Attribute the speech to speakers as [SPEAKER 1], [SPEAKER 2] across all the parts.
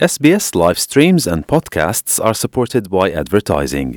[SPEAKER 1] SBS live streams and podcasts are supported by advertising.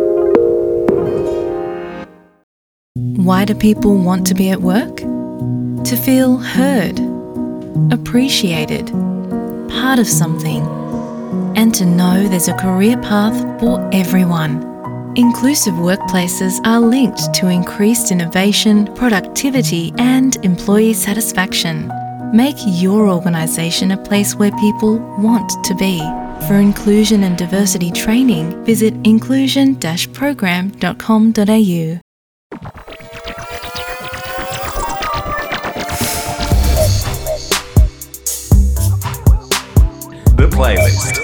[SPEAKER 2] Why do people want to be at work? To feel heard, appreciated, part of something, and to know there's a career path for everyone. Inclusive workplaces are linked to increased innovation, productivity, and employee satisfaction. Make your organisation a place where people want to be. For inclusion and diversity training, visit inclusion-program.com.au.
[SPEAKER 3] The Playlist.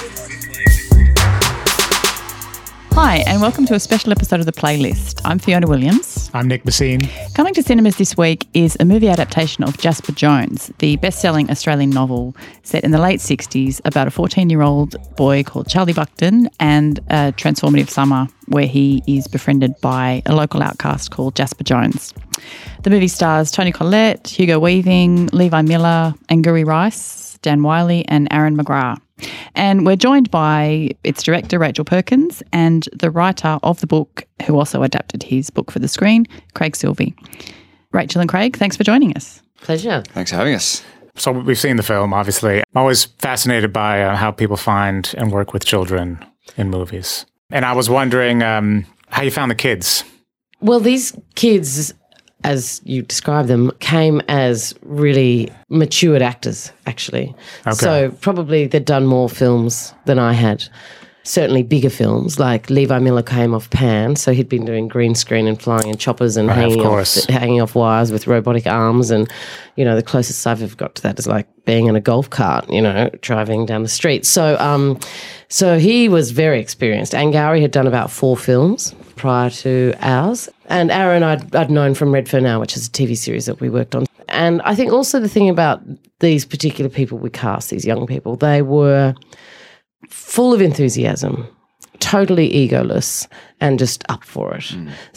[SPEAKER 4] Hi, and welcome to a special episode of The Playlist. I'm Fiona Williams.
[SPEAKER 5] I'm Nick Bassine.
[SPEAKER 4] Coming to cinemas this week is a movie adaptation of Jasper Jones, the best-selling Australian novel set in the late 60s about a 14-year-old boy called Charlie Buckton and a transformative summer where he is befriended by a local outcast called Jasper Jones. The movie stars Toni Collette, Hugo Weaving, Levi Miller, Angourie Rice, Dan Wiley and Aaron McGrath. And we're joined by its director, Rachel Perkins, and the writer of the book, who also adapted his book for the screen, Craig Silvey. Rachel and Craig, thanks for joining us.
[SPEAKER 6] Pleasure.
[SPEAKER 3] Thanks for having us.
[SPEAKER 5] So we've seen the film, obviously. I'm always fascinated by how people find and work with children in movies. And I was wondering how you found the kids.
[SPEAKER 6] Well, these kids, as you describe them, came as really matured actors, actually.
[SPEAKER 5] Okay.
[SPEAKER 6] So probably they'd done more films than I had. Certainly bigger films, like Levi Miller came off Pan, so he'd been doing green screen and flying in choppers and hanging off wires with robotic arms. And, you know, the closest I've ever got to that is like being in a golf cart, you know, driving down the street. So so he was very experienced. Angourie had done about 4 films prior to ours. And Aaron I'd known from Redfern Now, which is a TV series that we worked on. And I think also the thing about these particular people we cast, these young people, they were full of enthusiasm, totally egoless, and just up for it.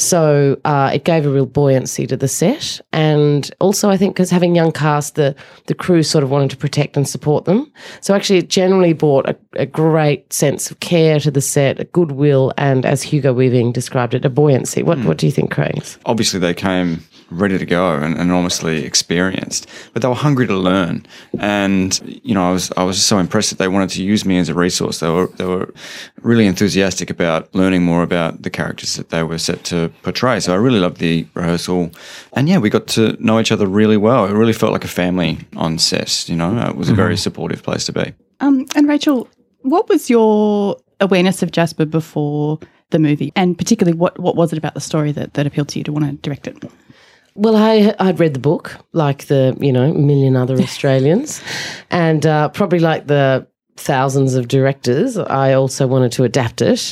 [SPEAKER 6] So it gave a real buoyancy to the set. And also I think because having young cast, the crew sort of wanted to protect and support them. So actually it generally brought a great sense of care to the set, a goodwill, and as Hugo Weaving described it, a buoyancy. What do you think, Craig?
[SPEAKER 3] Obviously, they came ready to go and enormously experienced, but they were hungry to learn. And you know, I was so impressed that they wanted to use me as a resource. They were really enthusiastic about learning more about the characters that they were set to portray. So I really loved the rehearsal, and yeah, we got to know each other really well. It really felt like a family on set. You know, it was a very supportive place to be.
[SPEAKER 4] And Rachel, what was your awareness of Jasper before the movie, and particularly what was it about the story that appealed to you to want to direct it?
[SPEAKER 6] Well, I'd read the book, like the, you know, million other Australians, and probably like the thousands of directors, I also wanted to adapt it.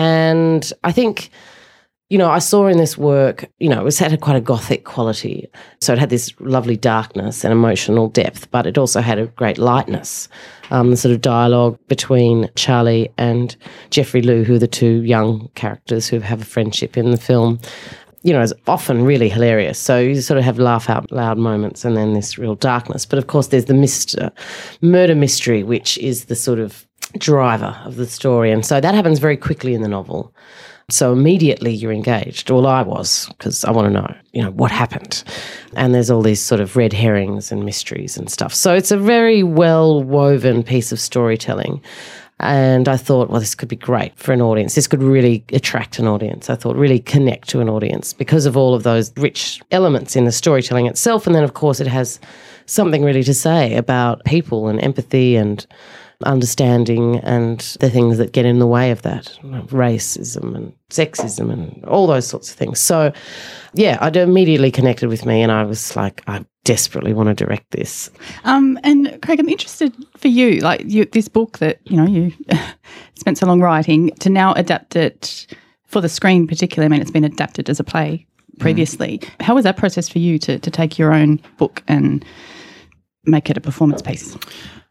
[SPEAKER 6] And I think, you know, I saw in this work, you know, it had quite a gothic quality. So it had this lovely darkness and emotional depth, but it also had a great lightness. The sort of dialogue between Charlie and Jeffrey Liu, who are the 2 young characters who have a friendship in the film, you know, is often really hilarious. So you sort of have laugh out loud moments and then this real darkness. But of course there's the murder mystery, which is the sort of driver of the story. And so that happens very quickly in the novel. So immediately you're engaged. Well, I was, because I want to know, you know, what happened. And there's all these sort of red herrings and mysteries and stuff. So it's a very well-woven piece of storytelling. And I thought, well, this could be great for an audience. This could really attract an audience. I thought really connect to an audience because of all of those rich elements in the storytelling itself. And then, of course, it has something really to say about people and empathy and understanding and the things that get in the way of that, racism and sexism and all those sorts of things. So, yeah, it immediately connected with me and I was like, I desperately want to direct this.
[SPEAKER 4] And Craig, I'm interested for you, like this book that, you know, you spent so long writing, to now adapt it for the screen particularly. I mean, it's been adapted as a play previously. How was that process for you to take your own book and make it a performance piece?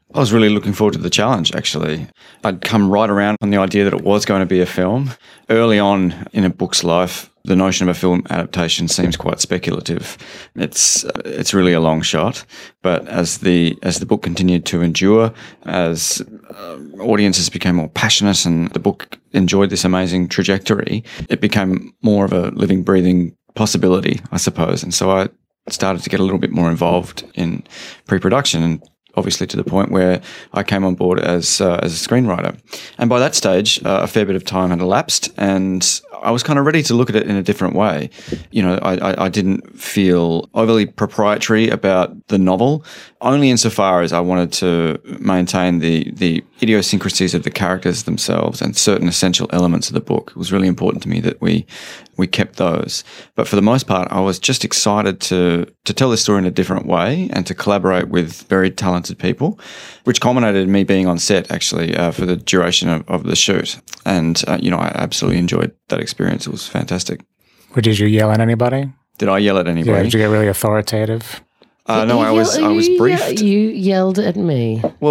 [SPEAKER 3] I was really looking forward to the challenge, actually. I'd come right around on the idea that it was going to be a film. Early on in a book's life, the notion of a film adaptation seems quite speculative. It's really a long shot. But as the book continued to endure, as audiences became more passionate and the book enjoyed this amazing trajectory, it became more of a living, breathing possibility, I suppose. And so I started to get a little bit more involved in pre-production, and obviously to the point where I came on board as a screenwriter. And by that stage, a fair bit of time had elapsed, and I was kind of ready to look at it in a different way. You know, I didn't feel overly proprietary about the novel, only insofar as I wanted to maintain the idiosyncrasies of the characters themselves and certain essential elements of the book. It was really important to me that we kept those. But for the most part, I was just excited to tell this story in a different way and to collaborate with very talented people, which culminated in me being on set, actually, for the duration of the shoot. And, I absolutely enjoyed that experience. It was fantastic.
[SPEAKER 5] Or did you yell at anybody?
[SPEAKER 3] Did I yell at anybody?
[SPEAKER 5] Yeah, did you get really authoritative?
[SPEAKER 3] No, I was briefed.
[SPEAKER 6] You yelled at me.
[SPEAKER 3] Well,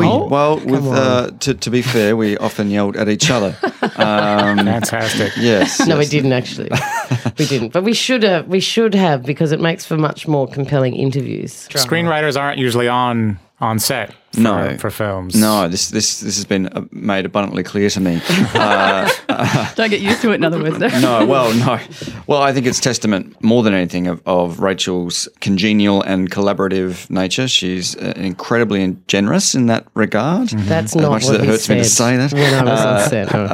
[SPEAKER 6] Come
[SPEAKER 3] to be fair, we often yelled at each other.
[SPEAKER 5] Fantastic.
[SPEAKER 3] Yes.
[SPEAKER 6] No, we
[SPEAKER 3] yes.
[SPEAKER 6] didn't actually. We didn't, but we should have. We should have, because it makes for much more compelling interviews.
[SPEAKER 5] Screenwriters aren't usually on set for films.
[SPEAKER 3] No, this has been made abundantly clear to me.
[SPEAKER 4] Don't get used to it, in other words.
[SPEAKER 3] No. Well, I think it's testament more than anything of Rachel's congenial and collaborative nature. She's incredibly generous in that regard.
[SPEAKER 6] Mm-hmm. That's
[SPEAKER 3] as
[SPEAKER 6] not
[SPEAKER 3] much
[SPEAKER 6] what
[SPEAKER 3] as it hurts me to say that.
[SPEAKER 6] When I was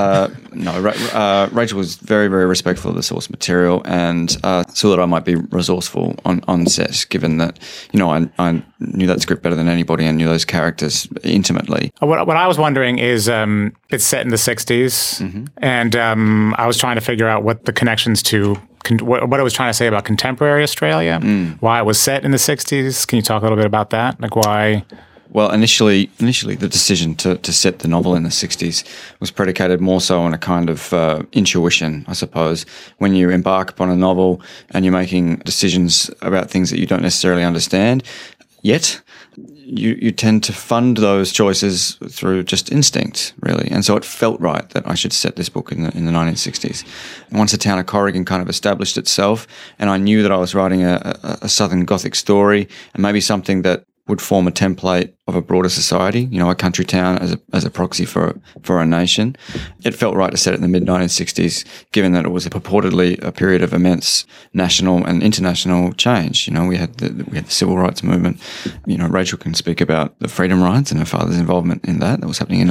[SPEAKER 6] on set.
[SPEAKER 3] Rachel was very, very respectful of the source material and saw that I might be resourceful on set, given that, I knew that script better than anybody and knew those characters intimately.
[SPEAKER 5] What I was wondering is, it's set in the 60s,
[SPEAKER 3] Mm-hmm.
[SPEAKER 5] and I was trying to figure out what the connections to, what I was trying to say about contemporary Australia, why it was set in the 60s. Can you talk a little bit about that? Like why...
[SPEAKER 3] Well, initially, the decision to set the novel in the 60s was predicated more so on a kind of intuition, I suppose. When you embark upon a novel and you're making decisions about things that you don't necessarily understand yet, you tend to fund those choices through just instinct, really. And so it felt right that I should set this book in the 1960s. And once the town of Corrigan kind of established itself, and I knew that I was writing a Southern Gothic story and maybe something that would form a template of a broader society, a country town as a proxy for a nation. It felt right to set it in the mid-1960s, given that it was purportedly a period of immense national and international change. We had the civil rights movement. Rachel can speak about the freedom rides and her father's involvement in that. That was happening in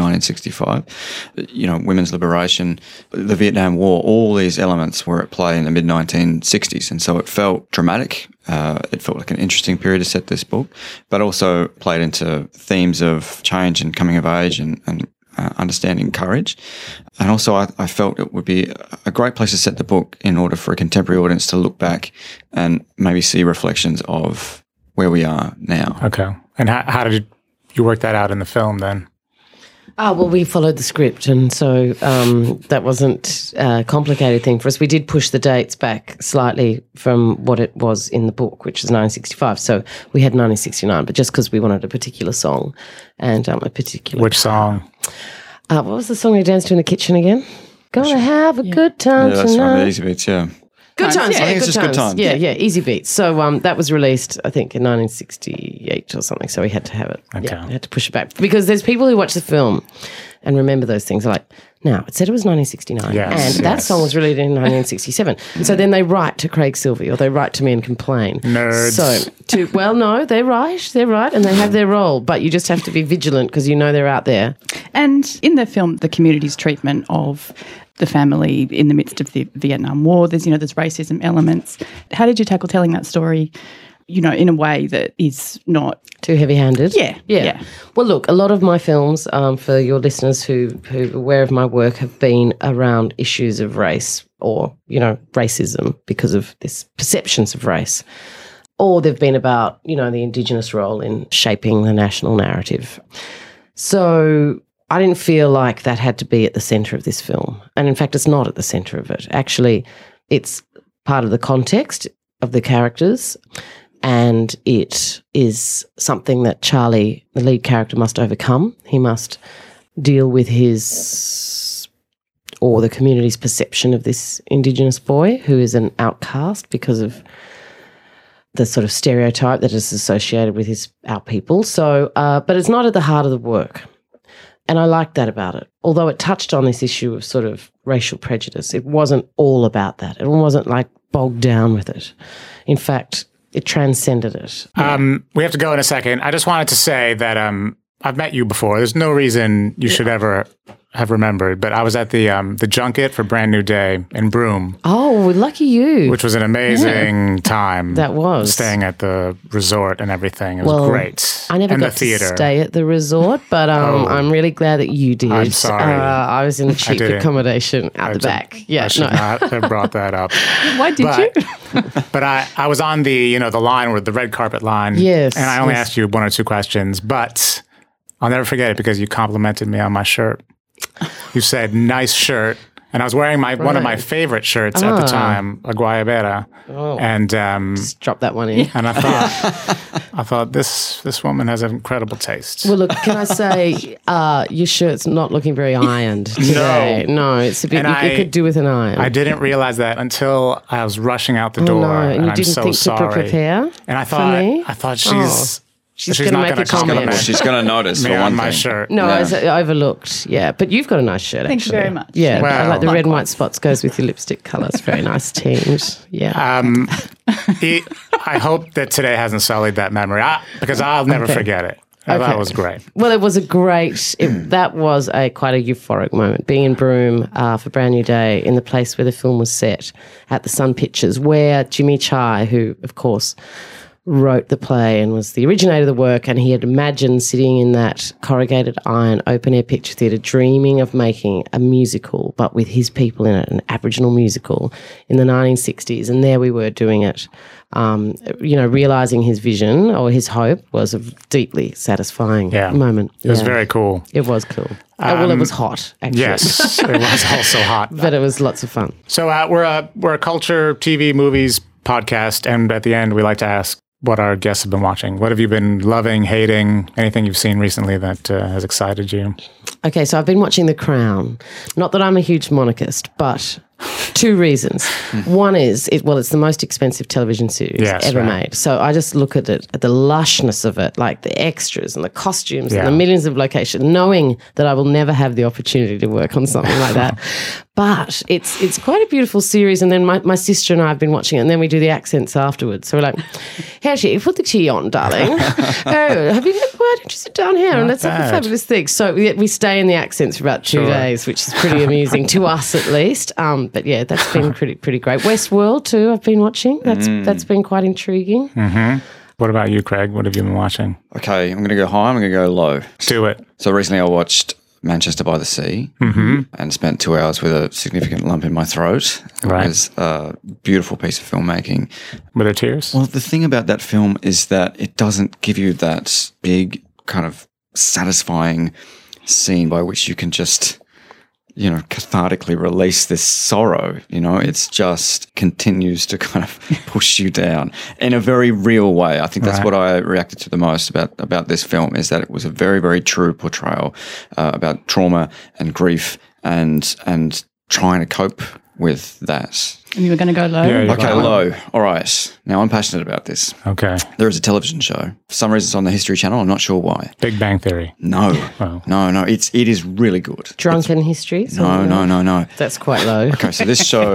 [SPEAKER 3] 1965. Women's liberation, the Vietnam War, all these elements were at play in the mid-1960s. And so it felt dramatic. It felt like an interesting period to set this book, but also played into themes of change and coming of age and understanding courage. And also I felt it would be a great place to set the book in order for a contemporary audience to look back and maybe see reflections of where we are now.
[SPEAKER 5] Okay. And how did you work that out in the film then?
[SPEAKER 6] Well, we followed the script, and so that wasn't a complicated thing for us. We did push the dates back slightly from what it was in the book, which is 1965. So we had 1969, but just because we wanted a particular song and a particular...
[SPEAKER 5] Which song?
[SPEAKER 6] What was the song we danced to in the kitchen again? Gonna have a good time
[SPEAKER 3] that's
[SPEAKER 6] tonight.
[SPEAKER 3] right, the Easy Beats, yeah.
[SPEAKER 6] Good times,
[SPEAKER 3] I think it's just good times.
[SPEAKER 6] Yeah, Easy Beats. So that was released, I think, in 1968 or something. So we had to have it.
[SPEAKER 5] Okay.
[SPEAKER 6] Yeah, we had to push it back because there's people who watch the film and remember those things. They're like, now it said it was 1969, and that song was released in 1967. And so then they write to Craig Silvey or they write to me and complain.
[SPEAKER 5] Nerds.
[SPEAKER 6] So no, they're right, and they have their role, but you just have to be vigilant because they're out there.
[SPEAKER 4] And in the film, the community's treatment of the family in the midst of the Vietnam War, there's racism elements. How did you tackle telling that story, in a way that is not
[SPEAKER 6] too heavy-handed?
[SPEAKER 4] Yeah.
[SPEAKER 6] Well, look, a lot of my films, for your listeners who are aware of my work, have been around issues of race or, racism because of this perceptions of race. Or they've been about, the Indigenous role in shaping the national narrative. So I didn't feel like that had to be at the centre of this film. And in fact, it's not at the centre of it. Actually, it's part of the context of the characters. and it is something that Charlie, the lead character, must overcome. He must deal with his or the community's perception of this Indigenous boy who is an outcast because of the sort of stereotype that is associated with our people. So, but it's not at the heart of the work. And I like that about it. Although it touched on this issue of sort of racial prejudice, it wasn't all about that. It wasn't like bogged down with it. In fact, it transcended it.
[SPEAKER 5] We have to go in a second. I just wanted to say that I've met you before. There's no reason you should ever have remembered, but I was at the junket for Brand New Day in Broome.
[SPEAKER 6] Oh, lucky you.
[SPEAKER 5] Which was an amazing time.
[SPEAKER 6] That was.
[SPEAKER 5] Staying at the resort and everything. It was great.
[SPEAKER 6] I never got to stay at the resort, but I'm really glad that you did.
[SPEAKER 5] I'm sorry.
[SPEAKER 6] I was in the cheap accommodation out the back. Yeah,
[SPEAKER 5] I should not have brought that up.
[SPEAKER 4] Why did you?
[SPEAKER 5] But I was on the line with the red carpet line.
[SPEAKER 6] Yes.
[SPEAKER 5] And I only asked you one or two questions, but I'll never forget it because you complimented me on my shirt. You said, nice shirt. And I was wearing one of my favorite shirts at the time, a Guayabera.
[SPEAKER 6] Oh.
[SPEAKER 5] And
[SPEAKER 6] just drop that one in.
[SPEAKER 5] And I thought this woman has incredible taste.
[SPEAKER 6] Well, look, can I say your shirt's not looking very ironed today. No, it's a bit. You could do with an iron.
[SPEAKER 5] I didn't realize that until I was rushing out the door.
[SPEAKER 6] No, and you
[SPEAKER 5] I'm
[SPEAKER 6] didn't
[SPEAKER 5] so
[SPEAKER 6] think
[SPEAKER 5] sorry.
[SPEAKER 6] to prepare.
[SPEAKER 5] And I
[SPEAKER 6] for
[SPEAKER 5] thought
[SPEAKER 6] me?
[SPEAKER 5] she's
[SPEAKER 6] going to
[SPEAKER 5] not
[SPEAKER 6] make
[SPEAKER 5] going
[SPEAKER 6] a
[SPEAKER 5] to compliment
[SPEAKER 6] comment.
[SPEAKER 3] She's going to notice
[SPEAKER 5] me
[SPEAKER 3] for
[SPEAKER 5] on
[SPEAKER 3] one
[SPEAKER 5] my
[SPEAKER 3] thing.
[SPEAKER 5] shirt.
[SPEAKER 6] No,
[SPEAKER 3] Yeah.
[SPEAKER 6] I overlooked. Yeah, but you've got a nice shirt.
[SPEAKER 4] Thank you
[SPEAKER 6] actually.
[SPEAKER 4] very much.
[SPEAKER 6] Yeah,
[SPEAKER 5] Wow.
[SPEAKER 6] I like the red and white spots goes with your lipstick colours. Very nice tinge. Yeah.
[SPEAKER 5] I hope that today hasn't sullied that memory because I'll never forget it. That was great.
[SPEAKER 6] Well, it was a great. That was quite a euphoric moment. Being in Broome for Brand New Day in the place where the film was set at the Sun Pictures, where Jimmy Chai, who of course wrote the play and was the originator of the work, and he had imagined sitting in that corrugated iron open air picture theatre dreaming of making a musical but with his people in it, an Aboriginal musical in the 1960s, and there we were doing it. Realising his vision or his hope was a deeply satisfying moment.
[SPEAKER 5] It was very cool.
[SPEAKER 6] It was cool. Well, it was hot, actually.
[SPEAKER 5] Yes, it was also hot.
[SPEAKER 6] But it was lots of fun.
[SPEAKER 5] So we're a culture, TV, movies podcast, and at the end we like to ask what our guests have been watching. What have you been loving, hating, anything you've seen recently that has excited you?
[SPEAKER 6] Okay, so I've been watching The Crown. Not that I'm a huge monarchist, but two reasons. One is, it's the most expensive television series ever made. So I just look at it, at the lushness of it, like the extras and the costumes and the millions of locations, knowing that I will never have the opportunity to work on something like that. But it's quite a beautiful series. And then my sister and I have been watching it, and then we do the accents afterwards. So we're like, hey, actually, put the tea on, darling. Why don't you sit down here and let's have a fabulous thing. So we stay in the accents for about 2 days, which is pretty amusing to us at least. But yeah, that's been pretty great. Westworld too, I've been watching. That's been quite intriguing.
[SPEAKER 5] Mm-hmm. What about you, Craig? What have you been watching?
[SPEAKER 3] Okay, I'm going to go high, I'm going to go low.
[SPEAKER 5] Do it.
[SPEAKER 3] So recently I watched Manchester by the Sea and spent 2 hours with a significant lump in my throat.
[SPEAKER 5] Right.
[SPEAKER 3] It was a beautiful piece of filmmaking.
[SPEAKER 5] Were there tears?
[SPEAKER 3] Well, the thing about that film is that it doesn't give you that big kind of satisfying scene by which you can just, cathartically release this sorrow. It's just continues to kind of push you down in a very real way. I think that's what I reacted to the most about this film, is that it was a very, very true portrayal about trauma and grief and trying to cope with that.
[SPEAKER 4] And you were going to go low?
[SPEAKER 5] Yeah,
[SPEAKER 3] okay, low. All right. Now, I'm passionate about this.
[SPEAKER 5] Okay.
[SPEAKER 3] There is a television show. For some reason, it's on the History Channel. I'm not sure why.
[SPEAKER 5] Big Bang Theory.
[SPEAKER 3] No.
[SPEAKER 5] Oh.
[SPEAKER 3] No. It is really good.
[SPEAKER 6] Drunken History?
[SPEAKER 3] No.
[SPEAKER 6] That's quite low.
[SPEAKER 3] Okay, so this show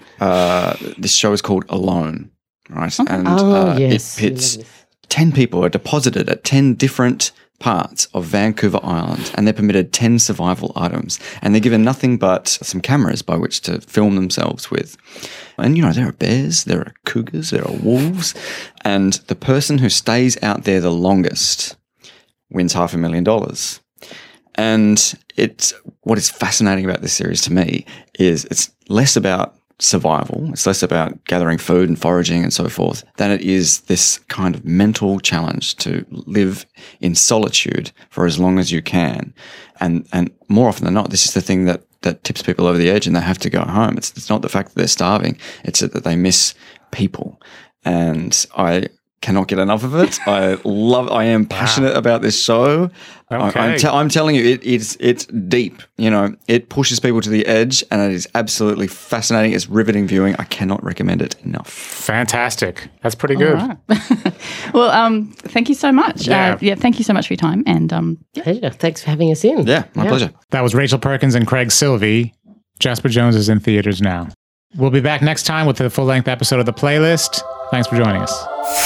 [SPEAKER 3] is called Alone, right? And
[SPEAKER 6] yes.
[SPEAKER 3] it pits 10 people are deposited at 10 different parts of Vancouver Island, and they're permitted 10 survival items, and they're given nothing but some cameras by which to film themselves with. And, there are bears, there are cougars, there are wolves, and the person who stays out there the longest wins $500,000. And what is fascinating about this series to me is it's less about survival, it's less about gathering food and foraging and so forth, than it is this kind of mental challenge to live in solitude for as long as you can. And more often than not, this is the thing that tips people over the edge and they have to go home. It's not the fact that they're starving, it's that they miss people. And I cannot get enough of it. I am passionate about this show.
[SPEAKER 5] Okay.
[SPEAKER 3] I'm telling you, it's deep. It pushes people to the edge, and it is absolutely fascinating. It's riveting viewing. I cannot recommend it enough.
[SPEAKER 5] Fantastic. That's pretty good.
[SPEAKER 4] All right. Well, thank you so much.
[SPEAKER 5] Yeah.
[SPEAKER 4] Thank you so much for your time. And
[SPEAKER 6] Pleasure. Thanks for having us in.
[SPEAKER 3] Yeah, my pleasure.
[SPEAKER 5] That was Rachel Perkins and Craig Silvey. Jasper Jones is in theaters now. We'll be back next time with a full-length episode of The Playlist. Thanks for joining us.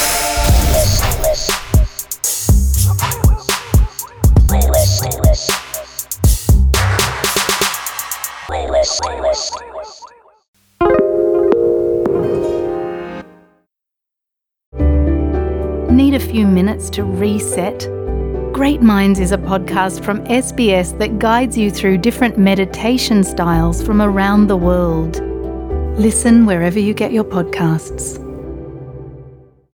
[SPEAKER 7] Need a few minutes to reset? Great Minds is a podcast from SBS that guides you through different meditation styles from around the world. Listen wherever you get your podcasts.